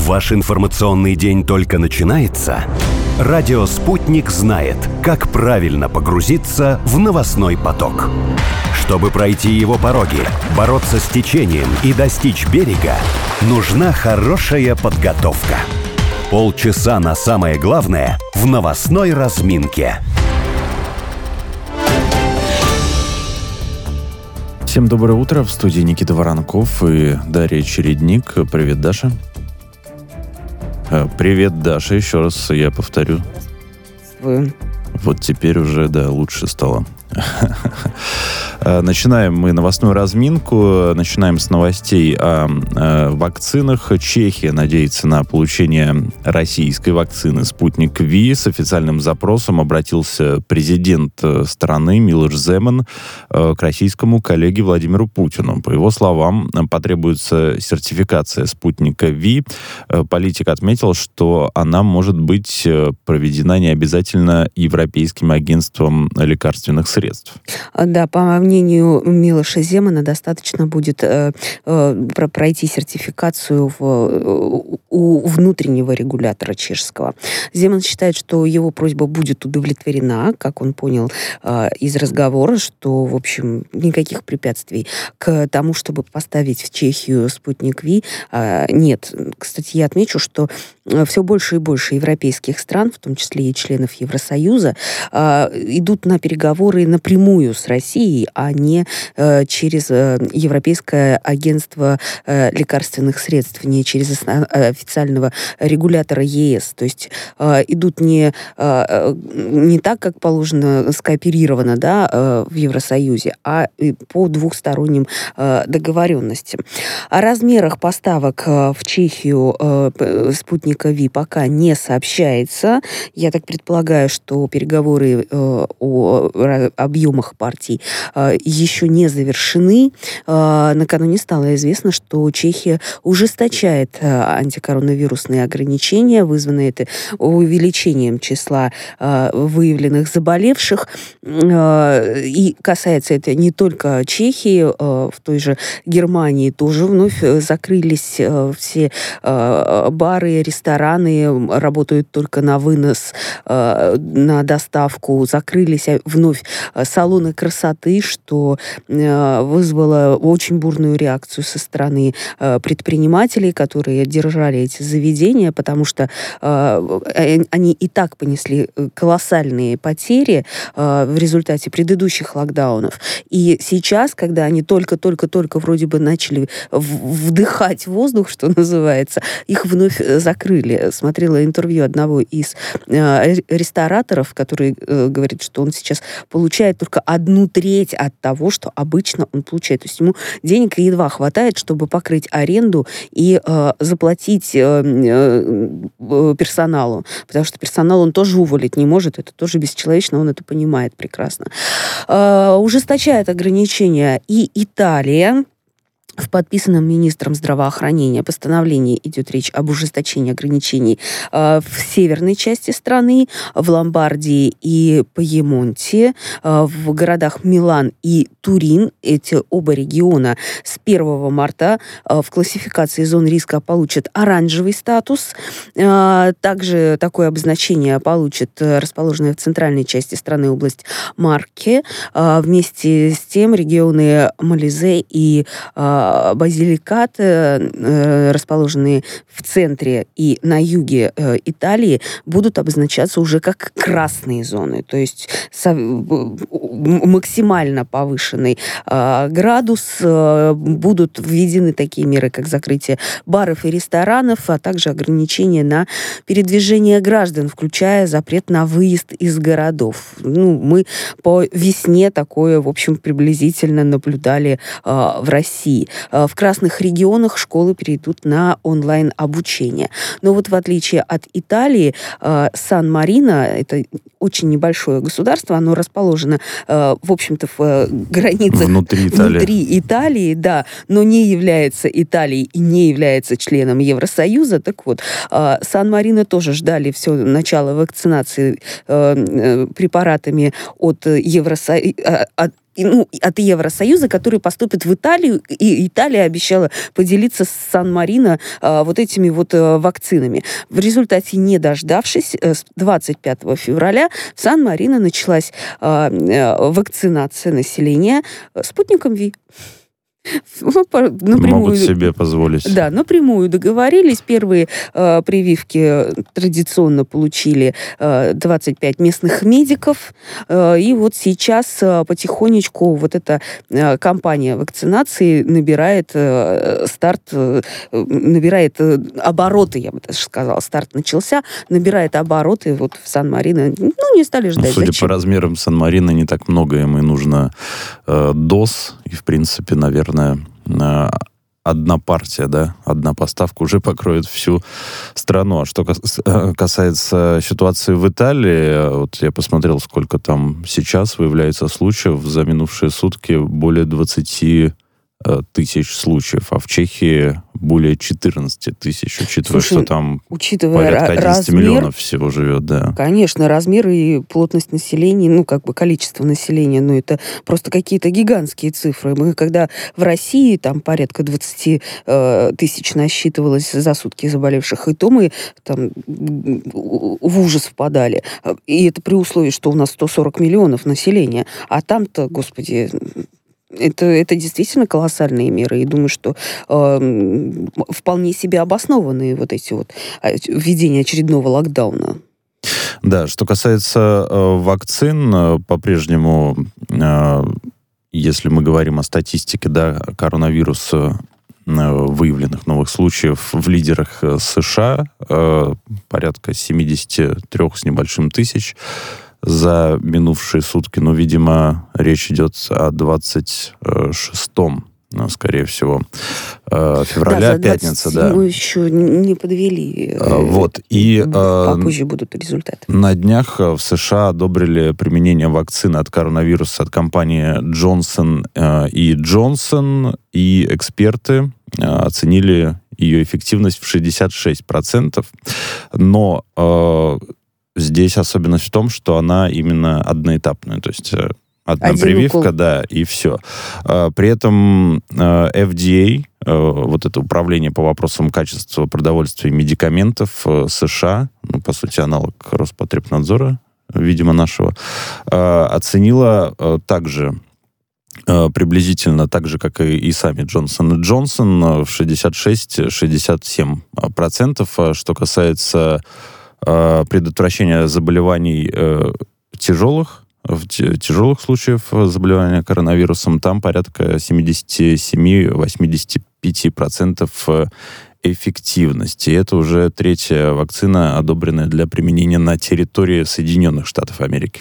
Ваш информационный день только начинается? Радио «Спутник» знает, как правильно погрузиться в новостной поток. Чтобы пройти его пороги, бороться с течением и достичь берега, нужна хорошая подготовка. Полчаса на самое главное в новостной разминке. Всем доброе утро. В студии Никита Воронков и Дарья Чередник. Привет, Даша. Привет, Даша. Еще раз я повторю. Вот теперь уже, да, лучше стало. Начинаем мы новостную разминку. Начинаем с новостей о вакцинах. Чехия надеется на получение российской вакцины «Спутник Ви». С официальным запросом обратился президент страны Милош Земан к российскому коллеге Владимиру Путину. По его словам, потребуется сертификация «Спутника Ви». Политик отметил, что она может быть проведена не обязательно Европейским агентством лекарственных средств. Да, по мнению Милоша Земана, достаточно будет пройти сертификацию у внутреннего регулятора чешского. Земан считает, что его просьба будет удовлетворена, как он понял из разговора, что, в общем, никаких препятствий к тому, чтобы поставить в Чехию «Спутник Ви», нет. Кстати, я отмечу, что все больше и больше европейских стран, в том числе и членов Евросоюза, идут на переговоры напрямую с Россией, а не через Европейское агентство лекарственных средств, не через официального регулятора ЕС. То есть идут не так, как положено, скооперировано, да, в Евросоюзе, а по двухсторонним договоренностям. О размерах поставок в Чехию «Спутника Ви» пока не сообщается. Я так предполагаю, что переговоры о объемах партий еще не завершены. Накануне стало известно, что Чехия ужесточает антикоронавирусные ограничения, вызванные это увеличением числа выявленных заболевших. И касается это не только Чехии, в той же Германии тоже вновь закрылись все бары, рестораны, работают только на вынос, на доставку, закрылись вновь салоны красоты, что вызвало очень бурную реакцию со стороны предпринимателей, которые держали эти заведения, потому что они и так понесли колоссальные потери в результате предыдущих локдаунов. И сейчас, когда они только-только вроде бы начали вдыхать воздух, что называется, их вновь закрыли. Смотрела интервью одного из рестораторов, который говорит, что он сейчас получает только 1/3 от того, что обычно он получает. То есть ему денег едва хватает, чтобы покрыть аренду и заплатить персоналу. Потому что персонал он тоже уволить не может. Это тоже бесчеловечно, он это понимает прекрасно. Ужесточает ограничения и Италия. В подписанном министром здравоохранения постановлении идет речь об ужесточении ограничений в северной части страны, в Ломбардии и Пьемонте, в городах Милан и Турин. Эти оба региона с 1 марта в классификации зон риска получат оранжевый статус. Также такое обозначение получит расположенная в центральной части страны область Марке. Вместе с тем регионы Молизе и Базиликат, расположенные в центре и на юге Италии, будут обозначаться уже как красные зоны. То есть максимально повышенный градус. Будут введены такие меры, как закрытие баров и ресторанов, а также ограничения на передвижение граждан, включая запрет на выезд из городов. Мы по весне такое, в общем, приблизительно наблюдали в России. В красных регионах школы перейдут на онлайн-обучение. Но вот в отличие от Италии, Сан-Марино, это очень небольшое государство, оно расположено, в общем-то, в границах внутри Италии, да, но не является Италией и не является членом Евросоюза. Так вот, Сан-Марино тоже ждали все начало вакцинации препаратами от от Евросоюза, которые поступят в Италию, и Италия обещала поделиться с Сан-Марино вот этими вот вакцинами. В результате, не дождавшись, с 25 февраля в Сан-Марино началась вакцинация населения спутником Ви. Могут себе позволить. Да, напрямую договорились. Первые прививки традиционно получили 25 местных медиков. И вот сейчас потихонечку вот эта кампания вакцинации набирает обороты, я бы даже сказала. Старт начался, набирает обороты. Вот в Сан-Марино, не стали ждать. Судя Зачем? по размерам Сан-Марино, не так много им и нужно доз. И, в принципе, наверное, одна партия, да, одна поставка уже покроет всю страну. А что касается ситуации в Италии, вот я посмотрел, сколько там сейчас выявляется случаев. За минувшие сутки более 20 тысяч случаев, а в Чехии более 14 тысяч, учитывая, что там порядка 11 миллионов всего живет, да. Конечно, размер и плотность населения, количество населения, это просто какие-то гигантские цифры. Мы, когда в России там порядка 20 тысяч насчитывалось за сутки заболевших, и то мы там в ужас впадали. И это при условии, что у нас 140 миллионов населения, а там-то, господи... Это действительно колоссальные меры. И думаю, что вполне себе обоснованные вот эти вот введение очередного локдауна. Да, что касается вакцин, по-прежнему, если мы говорим о статистике, да, коронавируса, выявленных новых случаев в лидерах США, порядка 73 с небольшим тысяч за минувшие сутки. Видимо, речь идет о 26-м, скорее всего, февраля, пятница. Да, мы еще не подвели. Попозже будут результаты. На днях в США одобрили применение вакцины от коронавируса от компании Johnson & Johnson, и эксперты оценили ее эффективность в 66%. Но здесь особенность в том, что она именно одноэтапная, то есть одна прививка, укол. Да, и все. При этом FDA, вот это управление по вопросам качества продовольствия и медикаментов США, по сути, аналог Роспотребнадзора, видимо, нашего, оценила также приблизительно так же, как и сами Johnson & Johnson, в 66-67%. Что касается предотвращения заболеваний тяжелых случаев заболевания коронавирусом, там порядка 77-85% эффективности. Это уже третья вакцина, одобренная для применения на территории Соединенных Штатов Америки.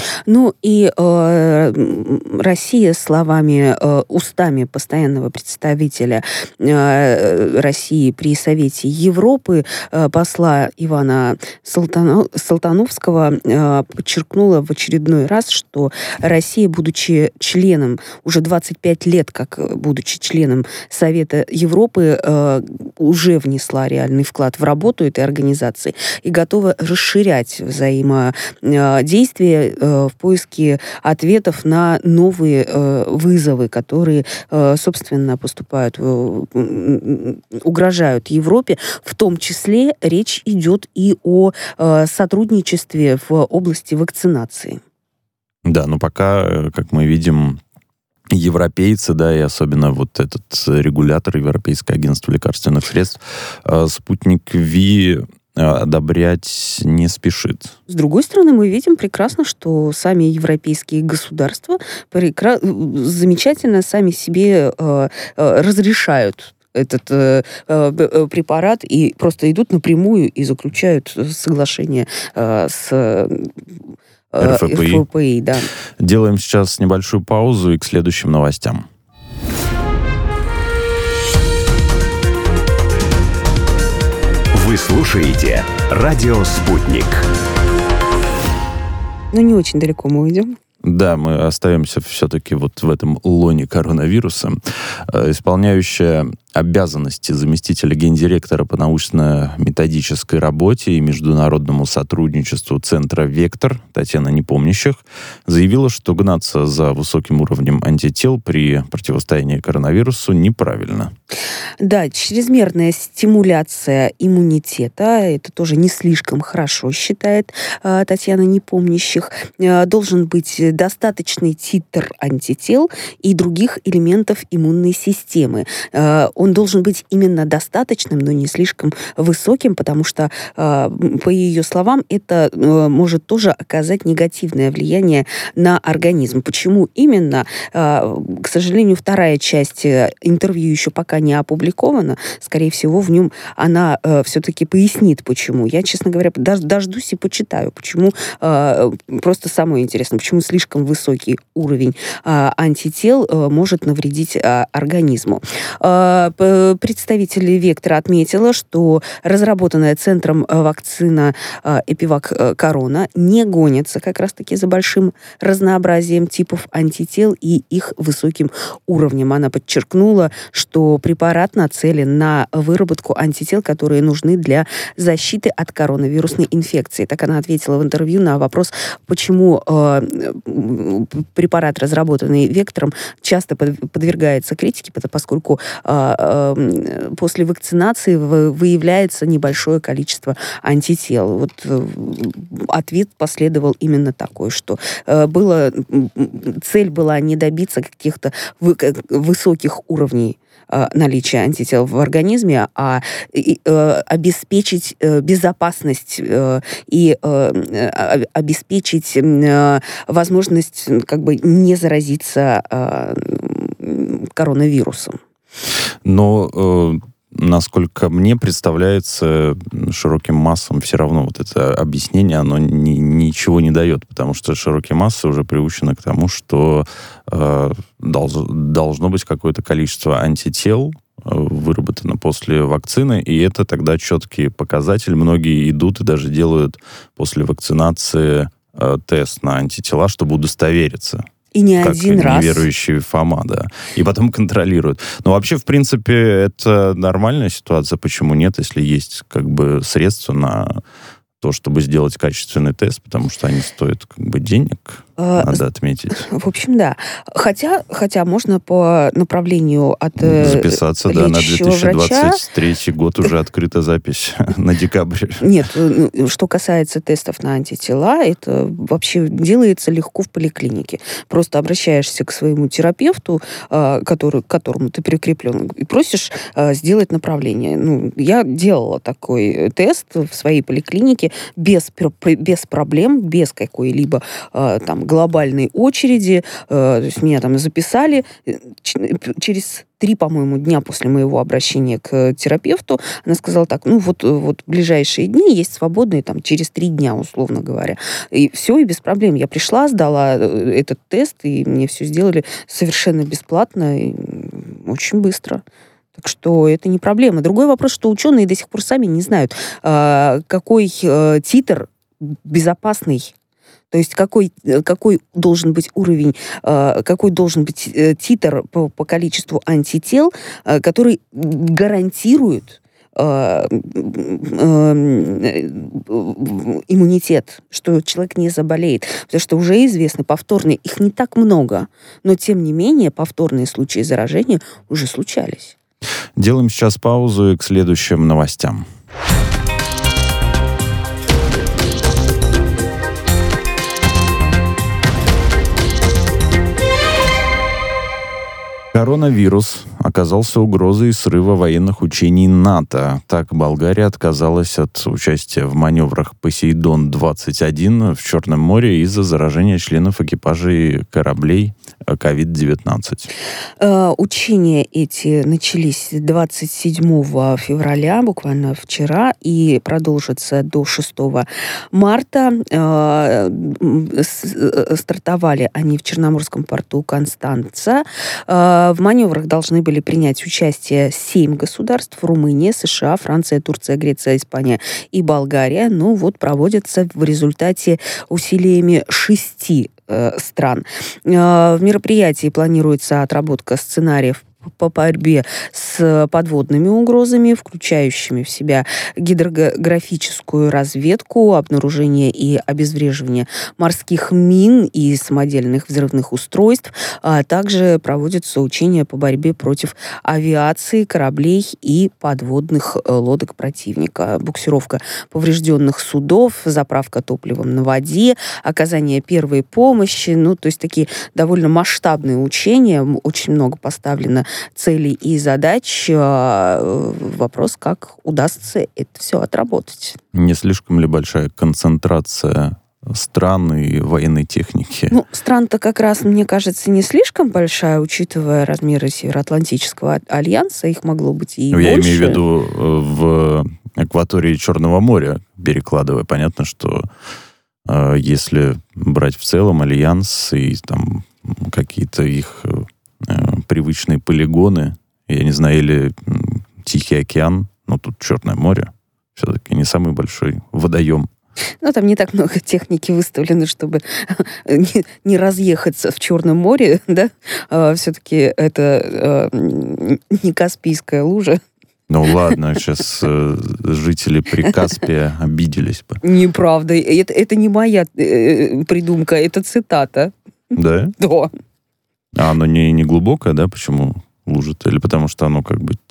Россия, устами постоянного представителя России при Совете Европы, посла Ивана Салтановского, подчеркнула в очередной раз, что Россия, будучи членом, уже 25 лет, как будучи членом Совета Европы, уже внесла реальный вклад в работу этой организации и готова расширять взаимодействие в поиске ответов на новые вызовы, которые, собственно, поступают, угрожают Европе. В том числе речь идет и о сотрудничестве в области вакцинации. Да, но пока, как мы видим, европейцы, да, и особенно вот этот регулятор, Европейское агентство лекарственных средств, спутник Ви одобрять не спешит. С другой стороны, мы видим прекрасно, что сами европейские государства замечательно сами себе разрешают этот препарат и просто идут напрямую и заключают соглашение с РФПИ. Да. Делаем сейчас небольшую паузу и к следующим новостям. Вы слушаете «Радио Спутник». Не очень далеко мы уйдем. Да, мы остаемся все-таки вот в этом лоне коронавируса. Исполняющая обязанности заместителя гендиректора по научно-методической работе и международному сотрудничеству Центра «Вектор» Татьяна Непомнящих заявила, что гнаться за высоким уровнем антител при противостоянии коронавирусу неправильно. Да, чрезмерная стимуляция иммунитета, это тоже не слишком хорошо, считает Татьяна Непомнящих. Должен быть достаточный титр антител и других элементов иммунной системы. Он должен быть именно достаточным, но не слишком высоким, потому что, по ее словам, это может тоже оказать негативное влияние на организм. Почему именно? К сожалению, вторая часть интервью еще пока не опубликована. Скорее всего, в нем она все-таки пояснит, почему. Я, честно говоря, дождусь и почитаю, почему. Просто самое интересное, почему слишком высокий уровень антител может навредить организму. Представитель «Вектора» отметила, что разработанная центром вакцина Эпивак Корона не гонится как раз-таки за большим разнообразием типов антител и их высоким уровнем. Она подчеркнула, что препарат нацелен на выработку антител, которые нужны для защиты от коронавирусной инфекции. Так она ответила в интервью на вопрос, почему препарат, разработанный «Вектором», часто подвергается критике, поскольку после вакцинации выявляется небольшое количество антител. Вот ответ последовал именно такой, что цель была не добиться каких-то высоких уровней наличия антител в организме, а обеспечить безопасность и обеспечить возможность как бы не заразиться коронавирусом. Но насколько мне представляется, широким массам все равно вот это объяснение, оно ничего не дает, потому что широкие массы уже приучены к тому, что должно быть какое-то количество антител выработано после вакцины, и это тогда четкий показатель. Многие идут и даже делают после вакцинации тест на антитела, чтобы удостовериться. И не один раз. Неверующий Фома, да. И потом контролируют. Но вообще, в принципе, это нормальная ситуация. Почему нет, если есть как бы средства на то, чтобы сделать качественный тест, потому что они стоят как бы денег, надо отметить. В общем, да. Хотя можно по направлению от записаться, да, на лечащего 2023 год уже открыта запись на декабрь. Нет, что касается тестов на антитела, это вообще делается легко в поликлинике. Просто обращаешься к своему терапевту, к которому ты прикреплен, и просишь сделать направление. Я делала такой тест в своей поликлинике без проблем, без какой-либо там глобальной очереди. То есть меня там записали. Через 3, по-моему, дня после моего обращения к терапевту она сказала так, вот ближайшие дни есть свободные, там, через 3 дня, условно говоря. И все, и без проблем. Я пришла, сдала этот тест, и мне все сделали совершенно бесплатно и очень быстро. Так что это не проблема. Другой вопрос, что ученые до сих пор сами не знают, какой титр безопасный. То есть какой должен быть уровень, какой должен быть титр по количеству антител, который гарантирует иммунитет, что человек не заболеет. Потому что уже известно, повторные, их не так много, но тем не менее повторные случаи заражения уже случались. Делаем сейчас паузу и к следующим новостям. Коронавирус оказался угрозой срыва военных учений НАТО. Так Болгария отказалась от участия в маневрах «Посейдон-21» в Черном море из-за заражения членов экипажей кораблей COVID-19. Учения эти начались 27 февраля, буквально вчера, и продолжатся до 6 марта. Стартовали они в Черноморском порту Констанца. В маневрах должны были принять участие 7 государств: Румыния, США, Франция, Турция, Греция, Испания и Болгария. Проводятся в результате усилиями 6 стран. В мероприятии планируется отработка сценариев по борьбе с подводными угрозами, включающими в себя гидрографическую разведку, обнаружение и обезвреживание морских мин и самодельных взрывных устройств, а также проводятся учения по борьбе против авиации, кораблей и подводных лодок противника. Буксировка поврежденных судов, заправка топливом на воде, оказание первой помощи, то есть такие довольно масштабные учения, очень много поставлено целей и задач. Вопрос, как удастся это все отработать. Не слишком ли большая концентрация стран и военной техники? Стран-то как раз, мне кажется, не слишком большая, учитывая размеры Североатлантического альянса. Их могло быть и больше. Я имею в виду в акватории Черного моря, перекладывая. Понятно, что если брать в целом альянс и там какие-то их привычные полигоны, я не знаю, или Тихий океан, тут Черное море, все-таки не самый большой водоем. Там не так много техники выставлено, чтобы не разъехаться в Черном море, да? Все-таки это не Каспийская лужа. Ладно, сейчас жители Прикаспия обиделись бы. Неправда. Это не моя придумка, это цитата. Да? Да. А оно не глубокое, да? Почему лужа-то? Или потому что оно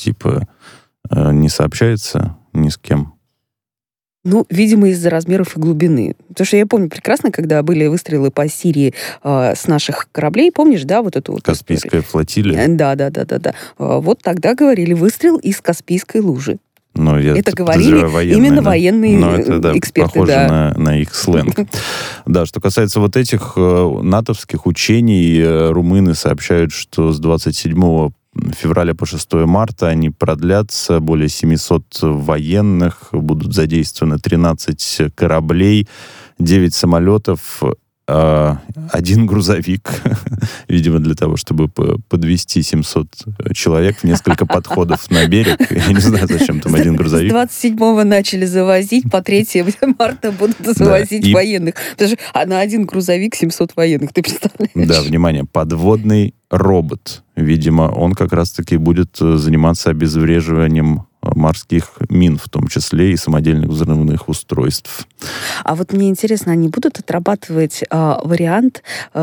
не сообщается ни с кем? Видимо, из-за размеров и глубины. Потому что я помню прекрасно, когда были выстрелы по Сирии с наших кораблей, помнишь, да, вот эту вот Каспийская флотилия? Да. Вот тогда говорили выстрел из Каспийской лужи. Это говорили именно военные эксперты. Похоже на их сленг. Да, что касается вот этих натовских учений, румыны сообщают, что с 27 февраля по 6 марта они продлятся. Более 700 военных, будут задействованы 13 кораблей, 9 самолетов, 1 грузовик, видимо, для того, чтобы подвести 700 человек в несколько подходов на берег. Я не знаю, зачем там 1 грузовик. С 27-го начали завозить, по 3 марта будут завозить военных. Потому что на 1 грузовик 700 военных, ты представляешь? Да, внимание, подводный робот. Видимо, он как раз-таки будет заниматься обезвреживанием морских мин, в том числе и самодельных взрывных устройств. А вот мне интересно, они будут отрабатывать вариант,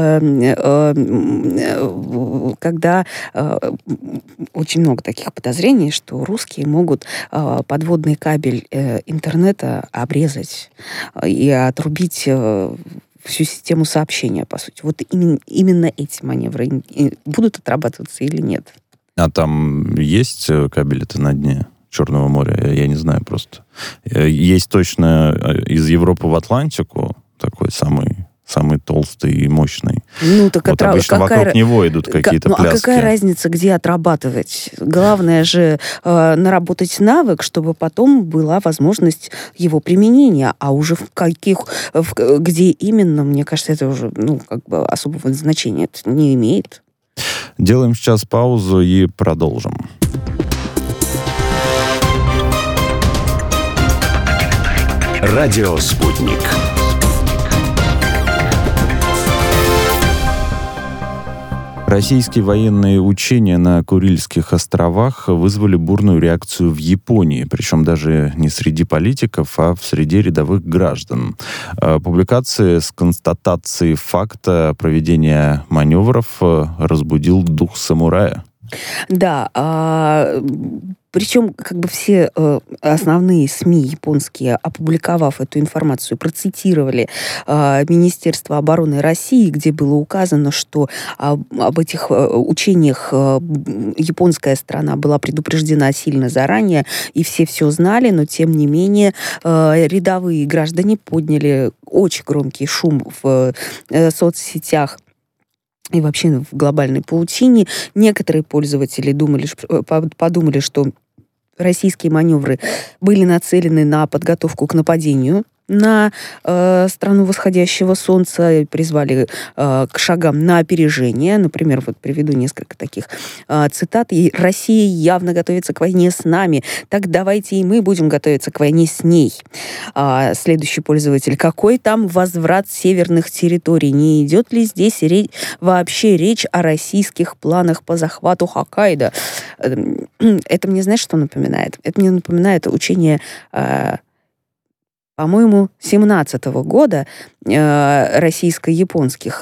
когда очень много таких подозрений, что русские могут подводный кабель интернета обрезать и отрубить всю систему сообщения, по сути. Вот именно эти маневры будут отрабатываться или нет? А там есть кабели-то на дне Черного моря? Я не знаю просто. Есть точно из Европы в Атлантику такой самый толстый и мощный. Так обычно вокруг него идут какие-то пляски. А какая разница, где отрабатывать? Главное же наработать навык, чтобы потом была возможность его применения. А уже где именно, мне кажется, это уже особого значения это не имеет. Делаем сейчас паузу и продолжим. Радио «Спутник». Российские военные учения на Курильских островах вызвали бурную реакцию в Японии, причем даже не среди политиков, а в среде рядовых граждан. Публикация с констатацией факта проведения маневров разбудил дух самурая. Да, причем все основные СМИ японские, опубликовав эту информацию, процитировали Министерство обороны России, где было указано, что об этих учениях японская сторона была предупреждена сильно заранее, и все знали, но тем не менее рядовые граждане подняли очень громкий шум в соцсетях и вообще в глобальной паутине. Некоторые пользователи подумали, что российские маневры были нацелены на подготовку к нападению на страну восходящего солнца, призвали к шагам на опережение. Например, вот приведу несколько таких цитат. «Россия явно готовится к войне с нами, так давайте и мы будем готовиться к войне с ней». Следующий пользователь. «Какой там возврат северных территорий? Не идет ли здесь вообще речь о российских планах по захвату Хоккайдо?» Это мне, знаешь, что напоминает? Это мне напоминает учение, по-моему, 17-го года российско-японских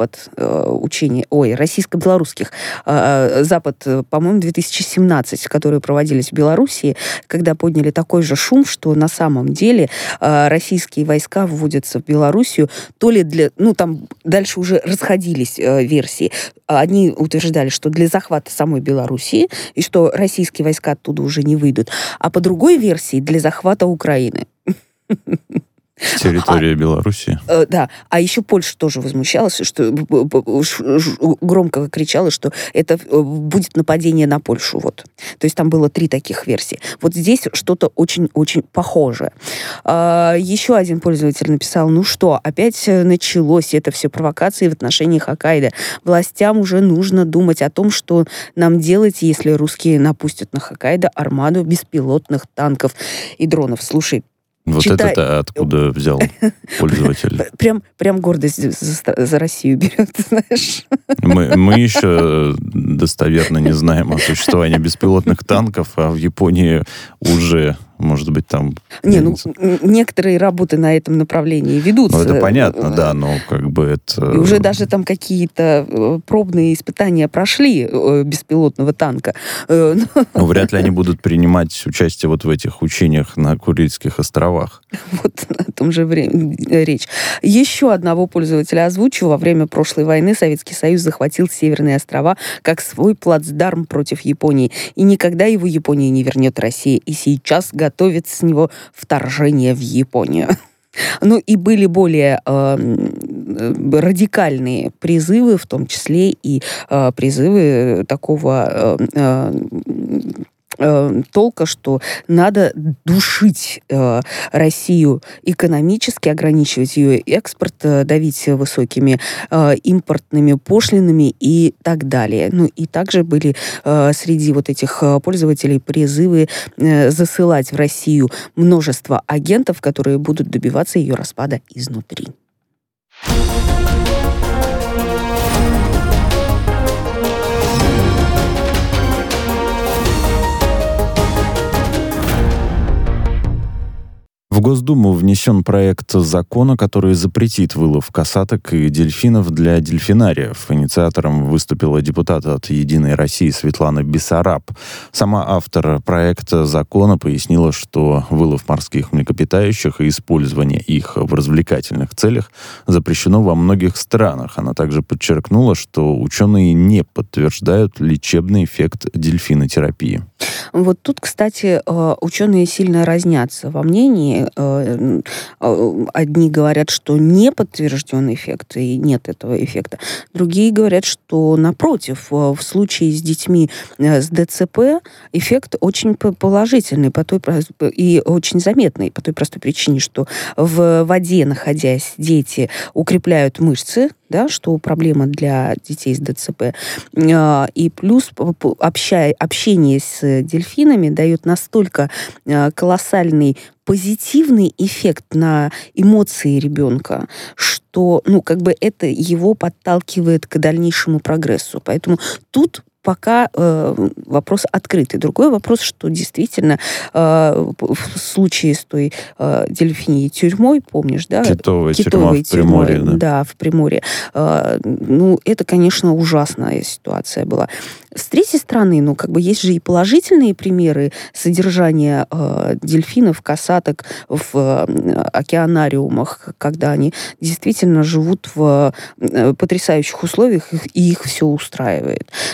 российско-белорусских Запад, по-моему, 2017, которые проводились в Белоруссии, когда подняли такой же шум, что на самом деле российские войска вводятся в Белоруссию, то ли для... там дальше уже расходились версии. Они утверждали, что для захвата самой Белоруссии, и что российские войска оттуда уже не выйдут. А по другой версии, для захвата Украины. Территория Белоруссии. Да. А еще Польша тоже возмущалась, что громко кричала, что это будет нападение на Польшу. Вот. То есть там было 3 таких версии. Вот здесь что-то очень-очень похожее. Еще один пользователь написал: ну что, опять началось это все провокации в отношении Хоккайдо. Властям уже нужно думать о том, что нам делать, если русские напустят на Хоккайдо армаду беспилотных танков и дронов. Слушай, вот это откуда взял пользователь? Прям гордость за Россию берет, знаешь. Мы еще достоверно не знаем о существовании беспилотных танков, а в Японии уже, может быть, там... некоторые работы на этом направлении ведутся. Это понятно, да, но как бы это... И уже даже там какие-то пробные испытания прошли беспилотного танка. Вряд ли они будут принимать участие вот в этих учениях на Курильских островах. Вот о том же речь. Еще одного пользователя озвучил. Во время прошлой войны Советский Союз захватил Северные острова как свой плацдарм против Японии. И никогда его Япония не вернет России. И сейчас готовит с него вторжение в Японию. Ну и были более радикальные призывы, в том числе и призывы такого толка, что надо душить Россию экономически, ограничивать ее экспорт, давить высокими импортными пошлинами и так далее. Ну и также были среди вот этих пользователей призывы засылать в Россию множество агентов, которые будут добиваться ее распада изнутри. В Госдуму внесен проект закона, который запретит вылов касаток и дельфинов для дельфинариев. Инициатором выступила депутат от «Единой России» Светлана Бессараб. Сама автор проекта закона пояснила, что вылов морских млекопитающих и использование их в развлекательных целях запрещено во многих странах. Она также подчеркнула, что ученые не подтверждают лечебный эффект дельфинотерапии. Вот тут, кстати, ученые сильно разнятся во мнении. Одни говорят, что не подтвержден эффект, и нет этого эффекта. Другие говорят, что, напротив, в случае с детьми с ДЦП эффект очень положительный и очень заметный по той простой причине, что в воде, находясь, дети укрепляют мышцы, да, что проблема для детей с ДЦП. И плюс общение с дельфинами дает настолько колоссальный позитивный эффект на эмоции ребенка, что, это его подталкивает к дальнейшему прогрессу. Поэтому тут пока вопрос открытый. Другой вопрос, что действительно в случае с той дельфинией тюрьмой, помнишь, да? Китовая тюрьма в Приморье, да? Да, в Приморье. Это, конечно, ужасная ситуация была. С третьей стороны, есть же и положительные примеры содержания дельфинов, касаток в океанариумах, когда они действительно живут в потрясающих условиях, и их все устраивает. Тут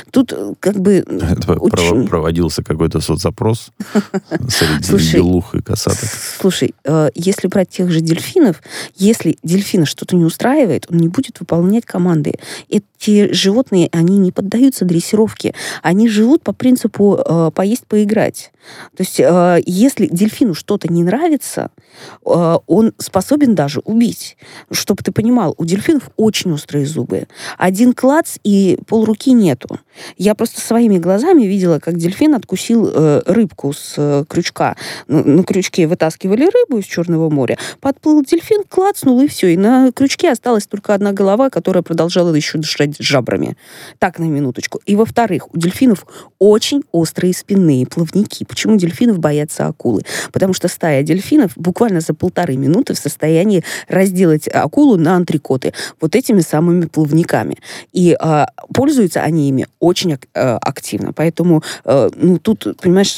как бы... Проводился какой-то соцопрос среди белух и касаток. Слушай, если брать тех же дельфинов, если дельфина что-то не устраивает, он не будет выполнять команды. Эти животные, они не поддаются дрессировке. Они живут по принципу поесть, поиграть. То есть, если дельфину что-то не нравится, он способен даже убить. Чтобы ты понимал, у дельфинов очень острые зубы. Один клац, и полруки нету. Я просто своими глазами видела, как дельфин откусил рыбку с крючка. На крючке вытаскивали рыбу из Черного моря, подплыл дельфин, клацнул, и все. И на крючке осталась только одна голова, которая продолжала еще дышать жабрами. Так, на минуточку. И, во-вторых, у дельфинов очень острые спинные плавники. Почему дельфинов боятся акулы? Потому что стая дельфинов буквально за 1,5 минуты в состоянии разделать акулу на антрикоты вот этими самыми плавниками. И пользуются они ими очень активно. Поэтому, тут, понимаешь,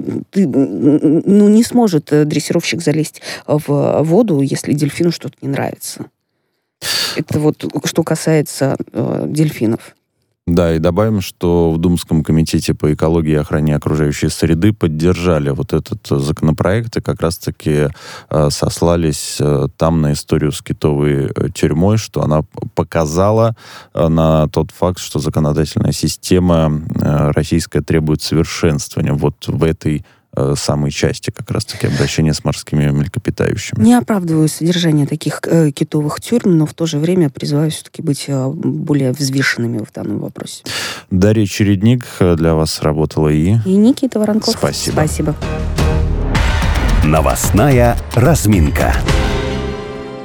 не сможет дрессировщик залезть в воду, если дельфину что-то не нравится. Это вот что касается дельфинов. Да, и добавим, что в Думском комитете по экологии и охране окружающей среды поддержали вот этот законопроект и как раз-таки сослались там на историю с китовой тюрьмой, что она показала на тот факт, что законодательная система российская требует совершенствования вот в этой самой части как раз-таки обращения с морскими млекопитающими. Не оправдываю содержание таких китовых тюрьм, но в то же время призываю все-таки быть более взвешенными в данном вопросе. Дарья Чередник для вас работала и Никита Воронков. Спасибо. Спасибо. Новостная разминка.